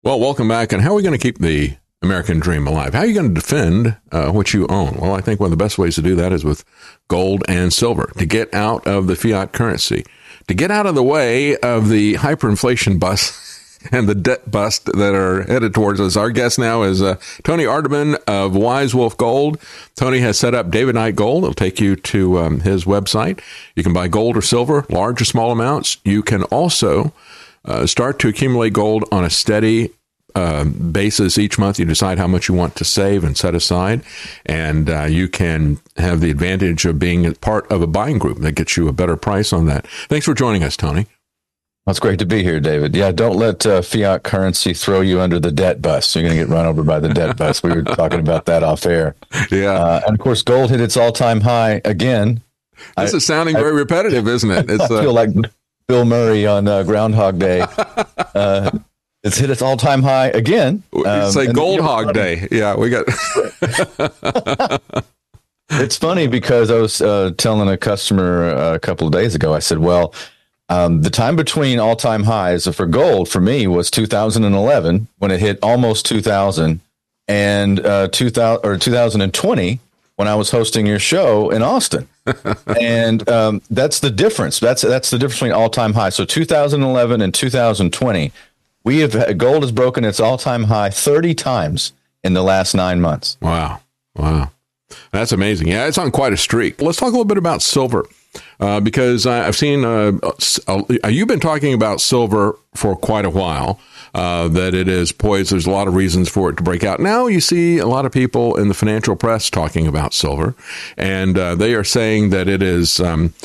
Well, welcome back. And how are we going to keep the American dream alive? How are you going to defend what you own? Well, I think one of the best ways to do that is with gold and silver, to get out of the fiat currency, to get out of the way of the hyperinflation bust and the debt bust that are headed towards us. Our guest now is Tony Arterburn of Wise Wolf Gold. Tony has set up David Knight Gold. It'll take you to his website. You can buy gold or silver, large or small amounts. You can also start to accumulate gold on a steady basis each month. You decide how much you want to save and set aside, and you can have the advantage of being part of a buying group that gets you a better price on that. Thanks for joining us, Tony. Well, it's great to be here, David. Yeah, don't let fiat currency throw you under the debt bus. You're going to get run over by the debt bus. We were talking about that off air. Yeah. And of course, gold hit its all-time high again. This is sounding very repetitive, isn't it? I feel like Bill Murray on Groundhog Day. It's hit its all-time high again. Say Gold Hog Day. Yeah, we got... It's funny because I was telling a customer a couple of days ago, I said, well, the time between all-time highs for gold for me was 2011 when it hit almost 2000 and 2020 when I was hosting your show in Austin. And that's the difference. That's the difference between all-time high. So 2011 and 2020, gold has broken its all-time high 30 times in the last 9 months. Wow. That's amazing. Yeah, it's on quite a streak. Let's talk a little bit about silver. Because I've seen, you've been talking about silver for quite a while, that it is poised. There's a lot of reasons for it to break out. Now you see a lot of people in the financial press talking about silver, and they are saying that it is,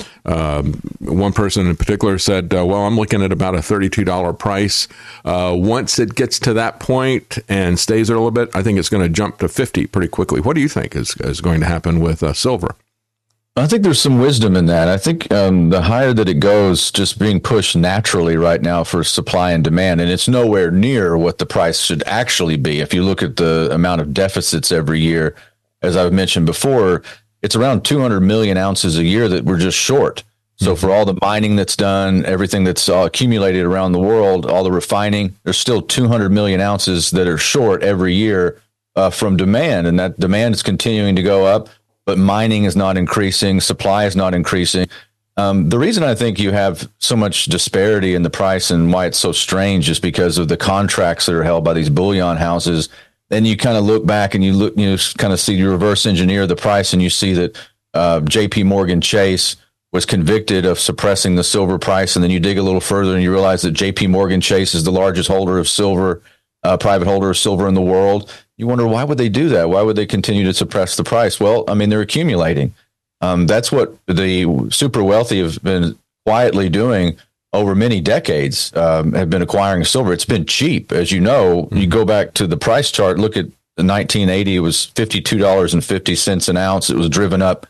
one person in particular said, well, I'm looking at about a $32 price. Once it gets to that point and stays there a little bit, I think it's going to jump to 50 pretty quickly. What do you think is going to happen with silver? I think there's some wisdom in that. I think the higher that it goes, just being pushed naturally right now for supply and demand, and it's nowhere near what the price should actually be. If you look at the amount of deficits every year, as I've mentioned before, it's around 200 million ounces a year that we're just short. So for all the mining that's done, everything that's accumulated around the world, all the refining, there's still 200 million ounces that are short every year from demand, and that demand is continuing to go up. But mining is not increasing. Supply is not increasing. The reason I think you have so much disparity in the price and why it's so strange is because of the contracts that are held by these bullion houses. Then you kind of look back and you kind of see, you reverse engineer the price, and you see that J.P. Morgan Chase was convicted of suppressing the silver price. And then you dig a little further and you realize that J.P. Morgan Chase is the largest holder of silver, private holder of silver in the world. You wonder, why would they do that? Why would they continue to suppress the price? Well, I mean, they're accumulating. That's what the super wealthy have been quietly doing over many decades, have been acquiring silver. It's been cheap. As you know, you go back to the price chart, look at the 1980, it was $52.50 an ounce. It was driven up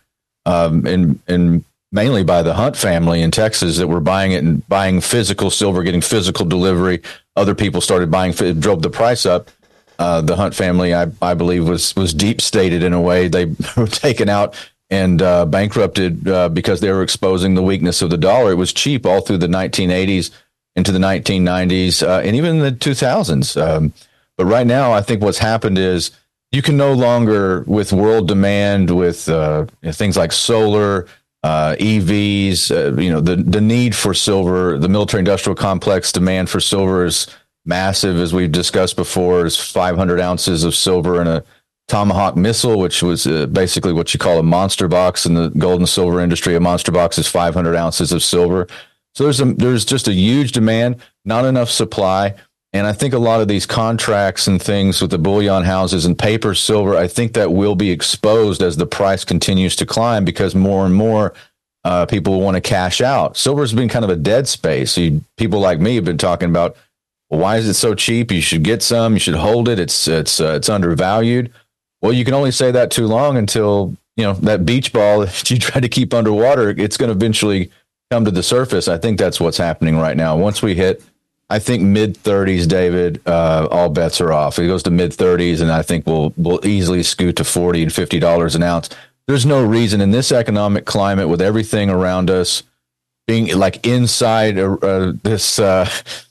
in mainly by the Hunt family in Texas that were buying it and buying physical silver, getting physical delivery. Other people started buying, it drove the price up. The Hunt family, I believe, was deep stated in a way. They were taken out and bankrupted because they were exposing the weakness of the dollar. It was cheap all through the 1980s into the 1990s and even the 2000s. But right now, I think what's happened is you can no longer, with world demand, with things like solar, EVs, the need for silver, the military-industrial complex demand for silver is massive, as we've discussed before. Is 500 ounces of silver in a Tomahawk missile, which was basically what you call a monster box in the gold and silver industry. A monster box is 500 ounces of silver. So there's just a huge demand, not enough supply. And I think a lot of these contracts and things with the bullion houses and paper silver, I think that will be exposed as the price continues to climb, because more and more people want to cash out. Silver's been kind of a dead space. People like me have been talking about, well, why is it so cheap? You should get some. You should hold it. It's undervalued. Well, you can only say that too long until, that beach ball that you try to keep underwater, it's going to eventually come to the surface. I think that's what's happening right now. Once we hit, I think, mid-30s, David, all bets are off. It goes to mid-30s, and I think we'll easily scoot to $40 and $50 an ounce. There's no reason in this economic climate, with everything around us being like inside this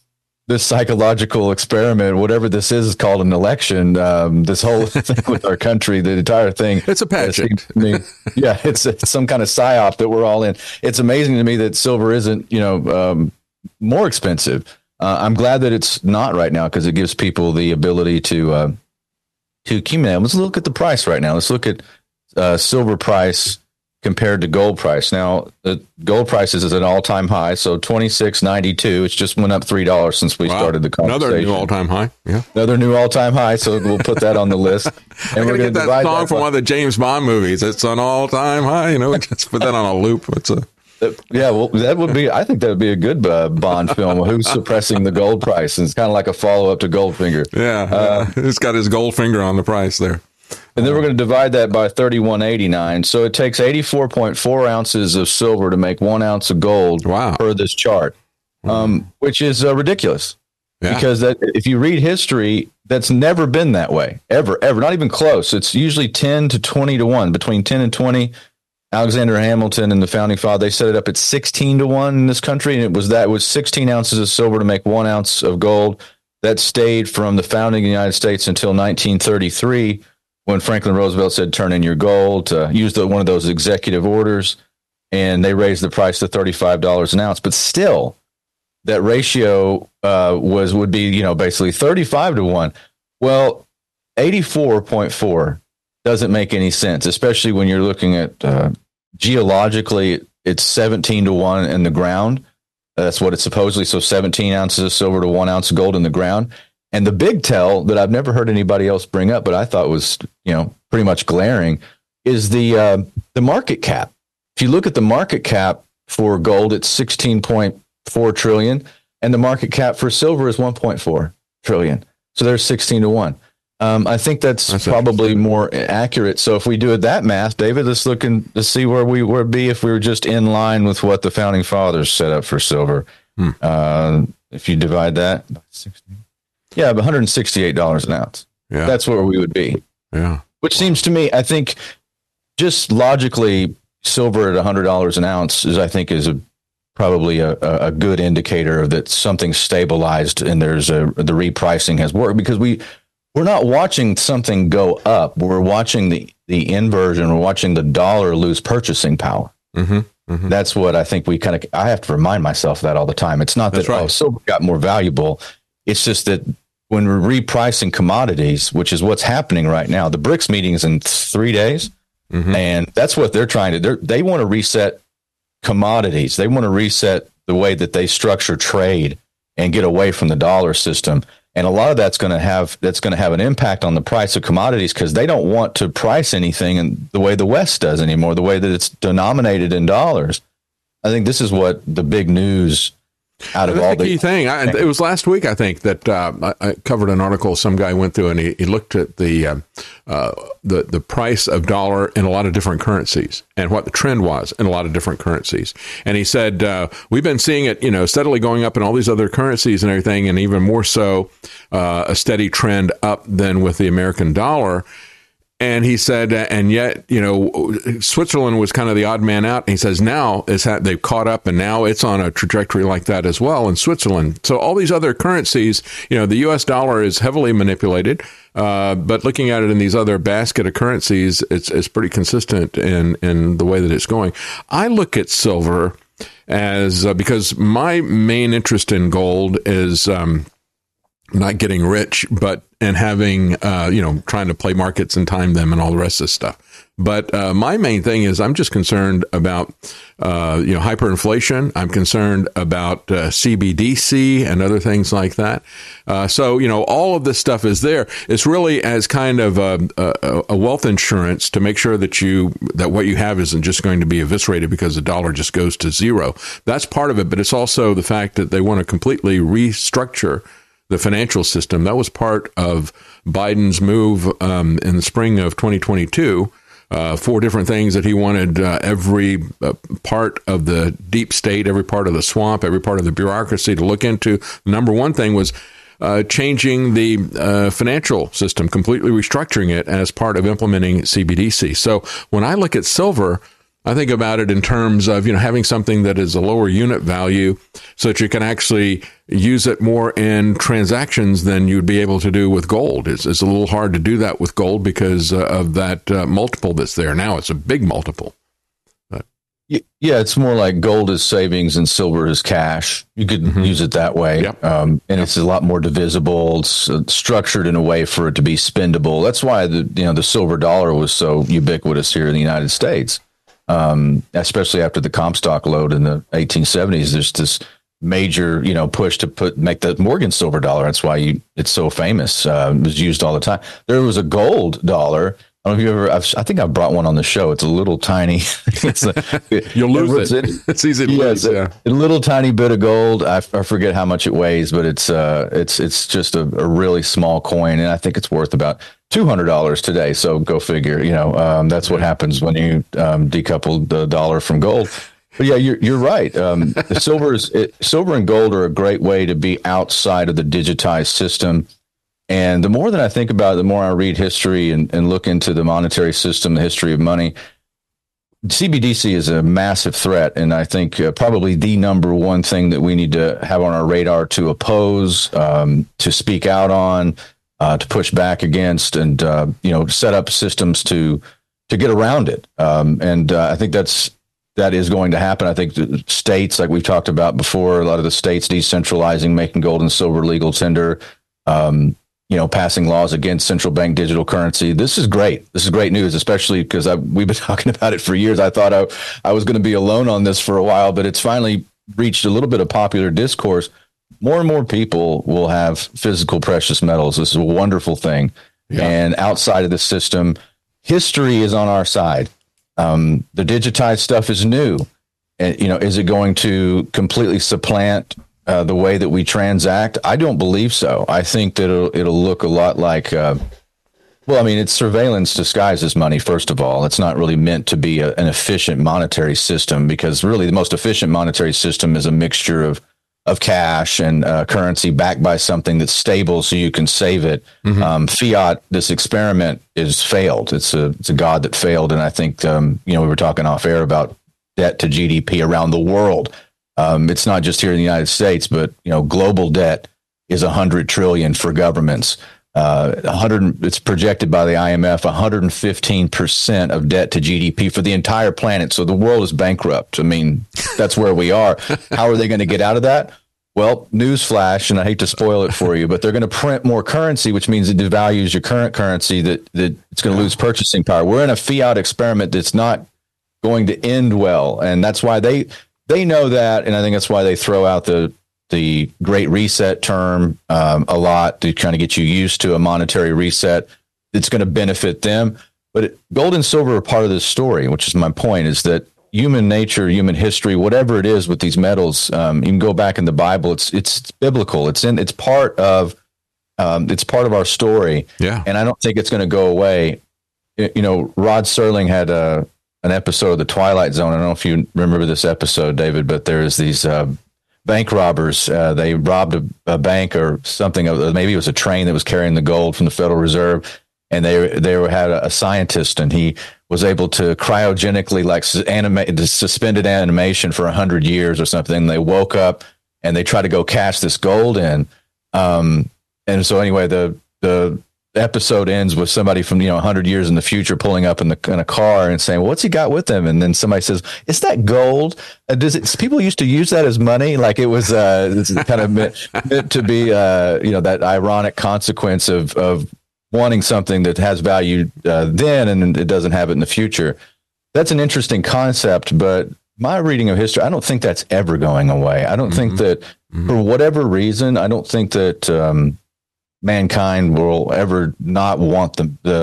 this psychological experiment, whatever this is called an election, this whole thing with our country, the entire thing. It's a pageant. Yeah, it's some kind of psyop that we're all in. It's amazing to me that silver isn't, more expensive. I'm glad that it's not right now because it gives people the ability to accumulate. Let's look at the price right now. Let's look at silver price compared to gold price. Now, the gold price is at an all-time high, so $26.92. It's just went up $3 since we started the conversation. Another new all-time high. Yeah, another new all-time high. So we'll put that on the list. And we're going to get that song from one of the James Bond movies. It's an all-time high. Just put that on a loop. Yeah, well, that would be. I think that would be a good Bond film. Who's suppressing the gold price? And it's kind of like a follow-up to Goldfinger. Yeah, it's got his gold finger on the price there. And then we're going to divide that by 31.89. So it takes 84.4 ounces of silver to make 1 ounce of gold per this chart, which is ridiculous. Yeah. Because if you read history, that's never been that way, ever, not even close. It's usually 10 to 20 to 1, between 10 and 20. Alexander Hamilton and the founding father, they set it up at 16 to 1 in this country, and it was 16 ounces of silver to make 1 ounce of gold. That stayed from the founding of the United States until 1933, when Franklin Roosevelt said, turn in your gold, use one of those executive orders, and they raised the price to $35 an ounce. But still, that ratio would be, basically 35 to 1. Well, 84.4 doesn't make any sense, especially when you're looking at geologically, it's 17 to 1 in the ground. That's what it's supposedly. So 17 ounces of silver to 1 ounce of gold in the ground. And the big tell that I've never heard anybody else bring up, but I thought was, pretty much glaring, is the market cap. If you look at the market cap for gold, it's 16.4 trillion, and the market cap for silver is 1.4 trillion. So there's 16 to 1. I think that's probably more accurate. So if we do that math, David, let's look to see where we would be if we were just in line with what the founding fathers set up for silver. If you divide that by 16. Yeah, $168 an ounce. Yeah. That's where we would be. Yeah. Which seems to me, I think, just logically, silver at $100 an ounce is probably a good indicator that something's stabilized and the repricing has worked, because we're not watching something go up. We're watching the inversion. We're watching the dollar lose purchasing power. Mm-hmm. Mm-hmm. That's what I think I have to remind myself of that all the time. It's not that silver got more valuable. It's just that when we're repricing commodities, which is what's happening right now, the BRICS meeting is in 3 days, and that's what they're trying to do. They want to reset commodities. They want to reset the way that they structure trade and get away from the dollar system. And a lot of that's going to have an impact on the price of commodities, because they don't want to price anything in the way the West does anymore, the way that it's denominated in dollars. I think this is what the big news out of all the key thing. It was last week, I think, that I covered an article. Some guy went through and he looked at the price of dollar in a lot of different currencies and what the trend was in a lot of different currencies. And he said, we've been seeing it, steadily going up in all these other currencies and everything, and even more so a steady trend up than with the American dollar. And he said, and yet, Switzerland was kind of the odd man out. And he says now they've caught up, and now it's on a trajectory like that as well in Switzerland. So all these other currencies, the U.S. dollar is heavily manipulated, but looking at it in these other basket of currencies, it's pretty consistent in the way that it's going. I look at silver as because my main interest in gold is not getting rich, and having, trying to play markets and time them and all the rest of this stuff. But my main thing is I'm just concerned about, hyperinflation. I'm concerned about CBDC and other things like that. So all of this stuff is there. It's really as kind of a wealth insurance to make sure that what you have isn't just going to be eviscerated because the dollar just goes to zero. That's part of it. But it's also the fact that they want to completely restructure the financial system. That was part of Biden's move in the spring of 2022. 4 different things that he wanted every part of the deep state, every part of the swamp, every part of the bureaucracy to look into. The number one thing was changing the financial system, completely restructuring it as part of implementing CBDC. So when I look at silver, I think about it in terms of, having something that is a lower unit value so that you can actually use it more in transactions than you'd be able to do with gold. It's a little hard to do that with gold because of that multiple that's there. Now it's a big multiple. Yeah, it's more like gold is savings and silver is cash. You could use it that way. Yep. It's a lot more divisible. It's structured in a way for it to be spendable. That's why the silver dollar was so ubiquitous here in the United States, especially after the Comstock load in the 1870s. There's this major, push to make the Morgan silver dollar. That's why it's so famous. It was used all the time. There was a gold dollar. I don't know if you ever. I think I brought one on the show. It's a little tiny. You'll lose it. It's easy to lose. A little tiny bit of gold. I forget how much it weighs, but it's just a really small coin, and I think it's worth about $200 today. So go figure. That's what happens when you decouple the dollar from gold. But yeah, you're right. Silver and gold are a great way to be outside of the digitized system. And the more that I think about it, the more I read history and look into the monetary system, the history of money, CBDC is a massive threat. And I think probably the number one thing that we need to have on our radar to oppose, to speak out on, to push back against, and, set up systems to get around it. I think that is going to happen. I think the states, like we've talked about before, a lot of the states decentralizing, making gold and silver legal tender, passing laws against central bank digital currency. This is great. This is great news, especially because we've been talking about it for years. I thought I was going to be alone on this for a while, but it's finally reached a little bit of popular discourse. More and more people will have physical precious metals. This is a wonderful thing. Yeah. And outside of the system, history is on our side. The digitized stuff is new. And, is it going to completely supplant the way that we transact? I don't believe so. I think that it'll look a lot like, it's surveillance disguised as money. First of all, it's not really meant to be an efficient monetary system, because really the most efficient monetary system is a mixture of cash and currency backed by something that's stable so you can save it. Fiat, this experiment, is failed. It's a god that failed. And I think, we were talking off air about debt to GDP around the world. It's not just here in the United States, but global debt is 100 trillion for governments. It's projected by the IMF 115% of debt to GDP for the entire planet. So the world is bankrupt. I mean, that's where we are. How are they going to get out of that? Well, newsflash, and I hate to spoil it for you, but they're going to print more currency, which means it devalues your current currency. That it's going to lose purchasing power. We're in a fiat experiment that's not going to end well, and that's why they know that, and I think that's why they throw out the Great Reset term a lot, to kind of get you used to a monetary reset that's going to benefit them. But gold and silver are part of this story, which is my point, is that human nature, human history, whatever it is with these metals, you can go back in the Bible. It's biblical. It's part of our story. Yeah. And I don't think it's going to go away. Rod Serling had an episode of The Twilight Zone. I don't know if you remember this episode, David, but there's these bank robbers. They robbed a bank or something. Maybe it was a train that was carrying the gold from the Federal Reserve, and they had a scientist, and he was able to cryogenically animate the suspended animation for 100 years or something. They woke up and they tried to go cash this gold in. And so anyway, the episode ends with somebody from 100 years in the future pulling up in a car and saying, well, "What's he got with him?" And then somebody says, "Is that gold? People used to use that as money?" Like it was kind of meant to be that ironic consequence of wanting something that has value then and it doesn't have it in the future. That's an interesting concept, but my reading of history, I don't think that's ever going away. I don't think that for whatever reason, I don't think that mankind will ever not want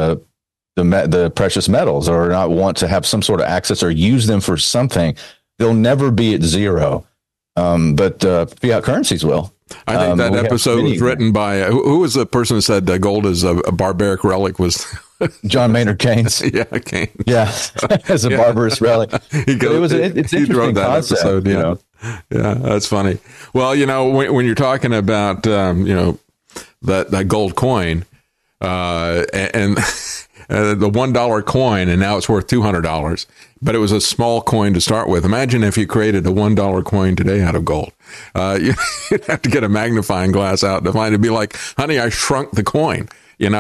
the precious metals, or not want to have some sort of access or use them for something. They'll never be at zero, but fiat currencies will. I think that episode was written by who was the person who said gold is a barbaric relic? Was John Maynard Keynes? Yeah, Keynes. Yeah, as a barbarous relic. It's interesting that concept. Episode, yeah, that's funny. Well, when you're talking about that gold coin, and the $1 coin, and now it's worth $200. But it was a small coin to start with. Imagine if you created a $1 coin today out of gold. You'd have to get a magnifying glass out to find it. It'd be like, honey, I shrunk the coin. Rick,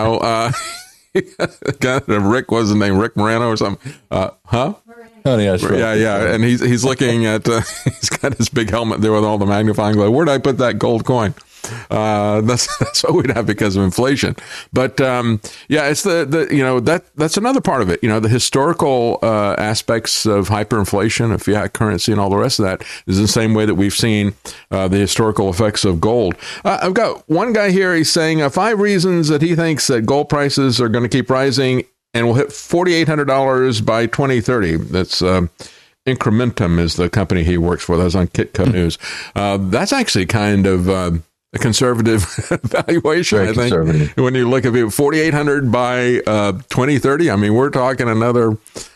was his name Rick Morano or something? Huh? Honey, I shrunk. Yeah. And he's looking at, he's got his big helmet there with all the magnifying glass. Where'd I put that gold coin? That's what we'd have because of inflation. But it's that's another part of it. The historical aspects of hyperinflation, of fiat currency, and all the rest of that is the same way that we've seen the historical effects of gold. I've got one guy here. He's saying 5 reasons that he thinks that gold prices are going to keep rising and will hit $4,800 by 2030. That's Incrementum is the company he works for. That was on Kitco News. That's actually kind of a conservative valuation, Very I think. Conservative. When you look at it, 4,800 by 2030, I mean, we're talking another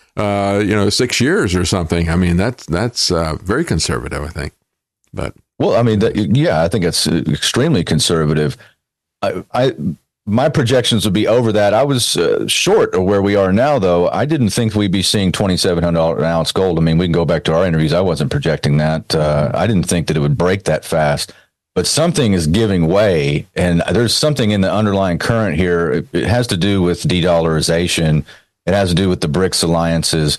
6 years or something. I mean, that's very conservative, I think. But well, I mean, I think it's extremely conservative. My projections would be over that. I was short of where we are now, though. I didn't think we'd be seeing $2,700 an ounce gold. I mean, we can go back to our interviews. I wasn't projecting that. I didn't think that it would break that fast. But something is giving way, and there's something in the underlying current here. It has to do with de-dollarization. It has to do with the BRICS alliances.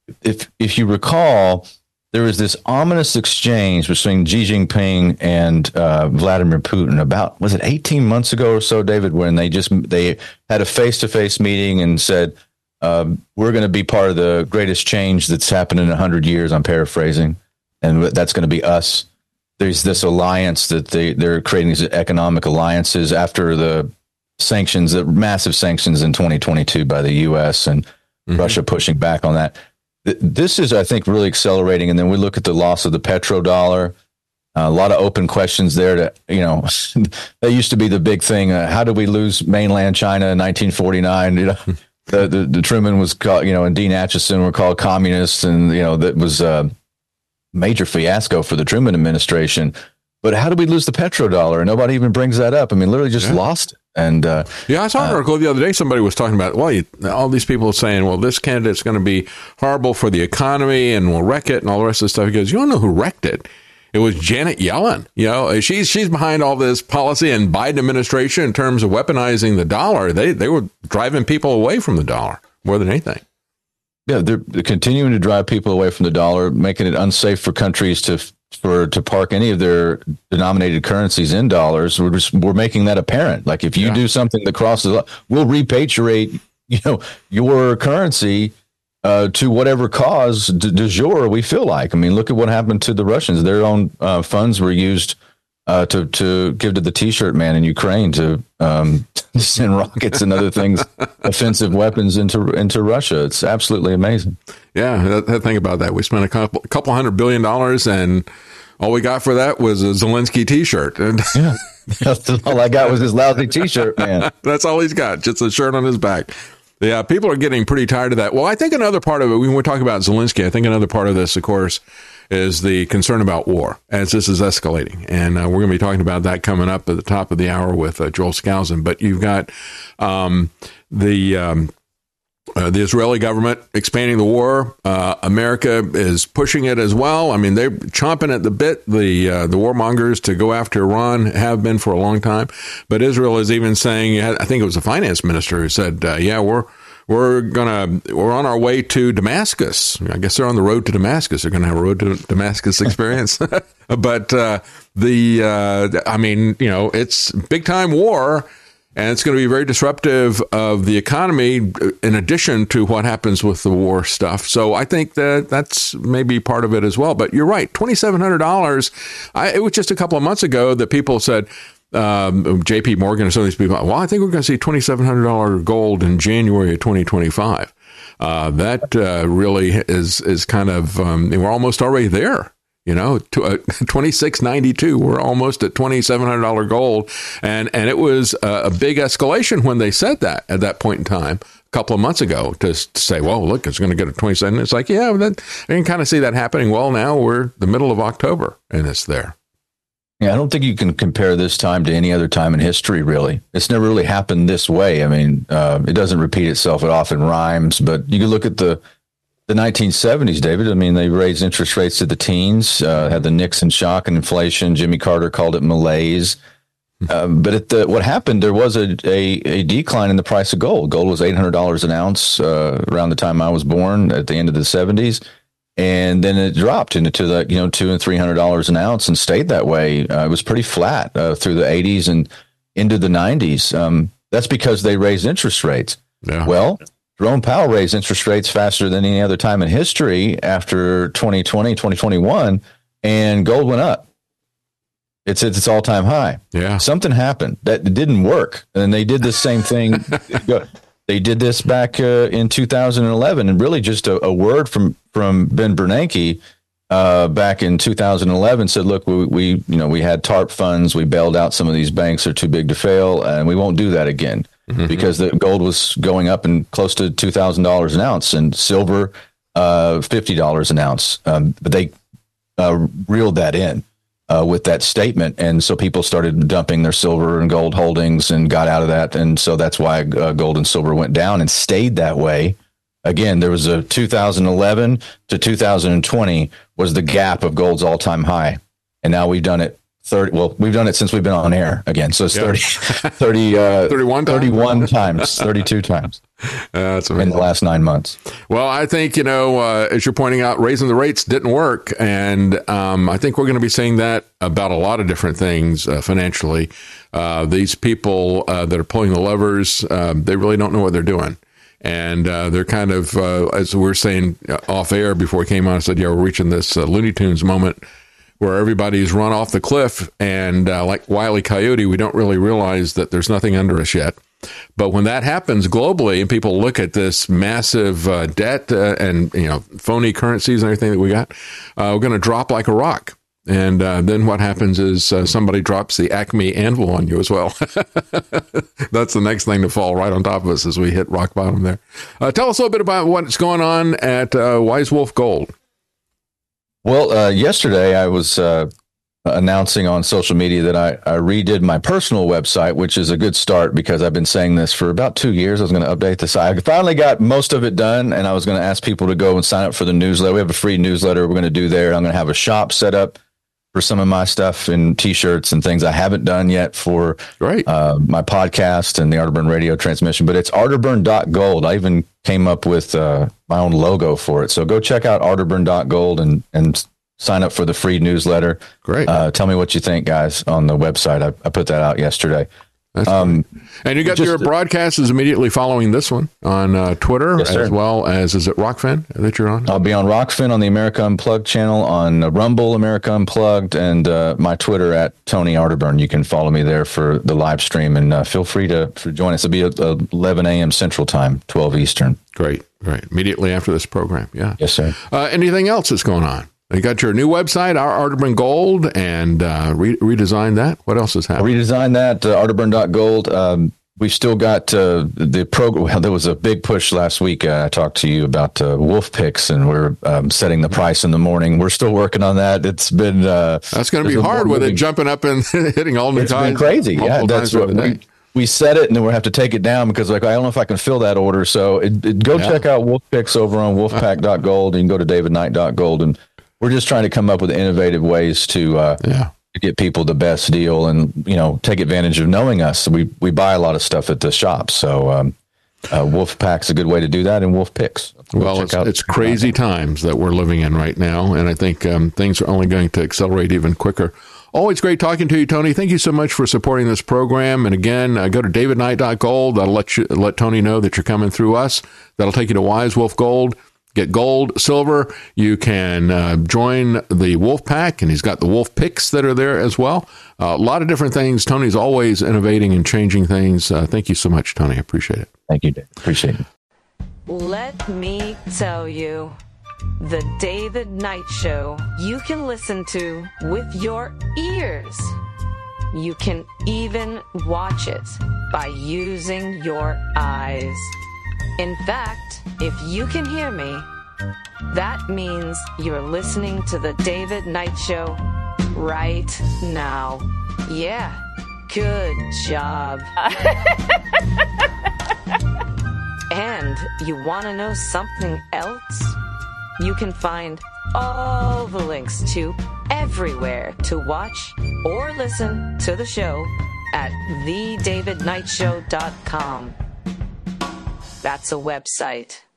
If you recall, there was this ominous exchange between Xi Jinping and Vladimir Putin about, was it 18 months ago or so, David, when they had a face-to-face meeting and said, we're going to be part of the greatest change that's happened in 100 years. I'm paraphrasing. And that's going to be us. There's this alliance that they're creating, these economic alliances after the sanctions, the massive sanctions in 2022 by the U.S. and Russia pushing back on that. This is, I think, really accelerating. And then we look at the loss of the petrodollar. A lot of open questions there. That used to be the big thing. How did we lose mainland China in 1949? The Truman was called, and Dean Acheson were called communists, and that was a major fiasco for the Truman administration. But how did we lose the petrodollar? Nobody even brings that up. I mean, literally just lost it. And I saw an article the other day. Somebody was talking about, all these people saying, well, this candidate's going to be horrible for the economy and will wreck it and all the rest of the stuff. He goes, you don't know who wrecked it. It was Janet Yellen. She's behind all this policy and Biden administration in terms of weaponizing the dollar. They were driving people away from the dollar more than anything. Yeah, they're continuing to drive people away from the dollar, making it unsafe for countries to park any of their denominated currencies in dollars. We're making that apparent. Like if you do something that crosses, we'll repatriate, your currency to whatever cause du jour we feel like. I mean, look at what happened to the Russians. Their own funds were used to give to the T-shirt man in Ukraine to send rockets and other things, offensive weapons into Russia. It's absolutely amazing. Yeah, think about that. We spent a couple $100 billion, and all we got for that was a Zelensky T-shirt. And all I got was his lousy T-shirt, man. That's all he's got, just a shirt on his back. Yeah, people are getting pretty tired of that. Well, I think another part of it, when we're talking about Zelensky, I think another part of this, of course, is the concern about war as this is escalating. And we're going to be talking about that coming up at the top of the hour with Joel Skousen. But you've got the Israeli government expanding the war. America is pushing it as well. I mean, they're chomping at the bit. The warmongers to go after Iran have been for a long time. But Israel is even saying, I think it was the finance minister who said, we're on our way to Damascus. I guess they're on the road to Damascus. They're going to have a road to Damascus experience. But it's big time war. And it's going to be very disruptive of the economy in addition to what happens with the war stuff. So I think that's maybe part of it as well. But you're right, $2,700. It was just a couple of months ago that people said, JP Morgan and some of these people, I think we're going to see $2,700 gold in January of 2025. That really is kind of, we're almost already there. 2692. We're almost at $2,700 gold. And it was a big escalation when they said that at that point in time, a couple of months ago, to say, well, look, it's going to get a 27. It's like, I can kind of see that happening. Well, now we're the middle of October and it's there. Yeah, I don't think you can compare this time to any other time in history, really. It's never really happened this way. I mean, it doesn't repeat itself. It often rhymes, but you can look at the 1970s, David. I mean, they raised interest rates to the teens, had the Nixon shock and inflation. Jimmy Carter called it malaise. But what happened, there was a decline in the price of gold. Gold was $800 an ounce around the time I was born at the end of the 70s. And then it dropped into the, $200 and $300 an ounce and stayed that way. It was pretty flat through the 80s and into the 90s. That's because they raised interest rates. Yeah. Well, Jerome Powell raised interest rates faster than any other time in history after 2020, 2021, and gold went up. It's its all-time high. Yeah. Something happened that didn't work. And they did the same thing. They did this back in 2011, and really just a word from Ben Bernanke back in 2011 said, look, we had TARP funds. We bailed out some of these banks that are too big to fail, and we won't do that again because the gold was going up and close to $2,000 an ounce, and silver $50 an ounce. But they reeled that in with that statement, and so people started dumping their silver and gold holdings and got out of that, and so that's why gold and silver went down and stayed that way. Again, there was a 2011 to 2020 was the gap of gold's all-time high, and now we've done it 30. Well, we've done it since we've been on air again, so it's 31 times, 32 times. That's amazing. In the last 9 months. Well, I think, as you're pointing out, raising the rates didn't work. And I think we're going to be saying that about a lot of different things financially. These people that are pulling the levers, they really don't know what they're doing. And they're kind of, as we were saying off air before we came on, I said, we're reaching this Looney Tunes moment where everybody's run off the cliff. And like Wile E. Coyote, we don't really realize that there's nothing under us yet. But when that happens globally and people look at this massive debt and phony currencies and everything that we got, we're going to drop like a rock. And then what happens is somebody drops the Acme anvil on you as well. That's the next thing to fall right on top of us as we hit rock bottom there. Tell us a little bit about what's going on at Wise Wolf Gold. Well, yesterday I was announcing on social media that I redid my personal website, which is a good start because I've been saying this for about 2 years. I was going to update the site. I finally got most of it done, and I was going to ask people to go and sign up for the newsletter. We have a free newsletter we're going to do there. I'm going to have a shop set up for some of my stuff and T-shirts and things I haven't done yet for my podcast and the Arterburn radio transmission. But it's arterburn.gold. I even came up with my own logo for it. So go check out arterburn.gold and sign up for the free newsletter. Great. Tell me what you think, guys, on the website. I put that out yesterday. And you got your broadcast is immediately following this one on Twitter, yes, as well as, is it Rockfin that you're on? I'll be on Rockfin on the America Unplugged channel, on Rumble, America Unplugged, and my Twitter at Tony Arterburn. You can follow me there for the live stream, and feel free to join us. It'll be at 11 a.m. Central Time, 12 Eastern. Great. Immediately after this program. Yeah. Yes, sir. Anything else that's going on? You got your new website, Arterburn Gold, and redesigned that. What else has happened? Redesigned that, arterburn.gold. We've still got the program. Well, there was a big push last week. I talked to you about wolf picks, and we're setting the price in the morning. We're still working on that. It's been that's going to be hard with it jumping up and hitting all new times. It's been crazy. Yeah, that's what we set it, and then we'll have to take it down because I don't know if I can fill that order. So check out wolf picks over on wolfpack.gold. You can go to davidknight.gold, and we're just trying to come up with innovative ways to get people the best deal and, take advantage of knowing us. We buy a lot of stuff at the shop. So Wolfpack's a good way to do that, and Wolf Picks. Well, it's crazy times that we're living in right now, and I think things are only going to accelerate even quicker. Always great talking to you, Tony. Thank you so much for supporting this program. And again, go to davidknight.gold. That'll let Tony know that you're coming through us. That'll take you to Wise Wolf Gold. Get gold, silver. You can join the Wolf Pack, and he's got the Wolf Picks that are there as well. A lot of different things. Tony's always innovating and changing things. Thank you so much, Tony. I appreciate it. Thank you, Dave. Appreciate it. Let me tell you, the David Knight Show you can listen to with your ears. You can even watch it by using your eyes. In fact, if you can hear me, that means you're listening to the David Knight Show right now. Yeah, good job. And you want to know something else? You can find all the links to everywhere to watch or listen to the show at thedavidknightshow.com. That's a website.